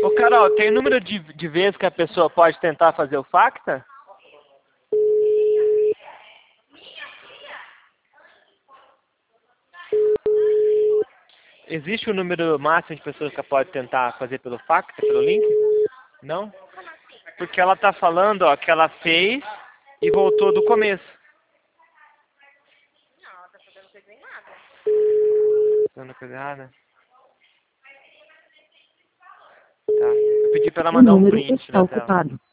Ô, Carol, tem número de vezes que a pessoa pode tentar fazer o FACTA? Existe um número máximo de pessoas que pode tentar fazer pelo FACTA, pelo link? Não? Porque ela tá falando, ó, que ela fez e voltou do começo. Não, ela tá fazendo coisa errada. Fazendo coisa errada? Tá. Eu pedi pra ela O mandar um número print está da tela. ocupado.